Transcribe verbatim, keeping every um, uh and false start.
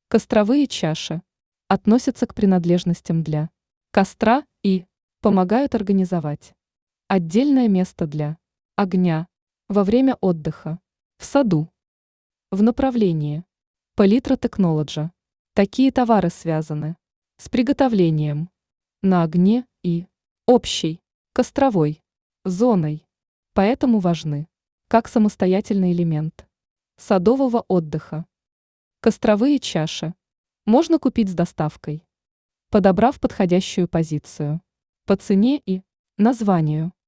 Костровые чаши относятся к принадлежностям для костра и помогают организовать отдельное место для огня во время отдыха в саду. В направлении Палитра Technology такие товары связаны с приготовлением на огне и общей костровой зоной, поэтому важны как самостоятельный элемент садового отдыха. Костровые чаши можно купить с доставкой, подобрав подходящую позицию по цене и названию.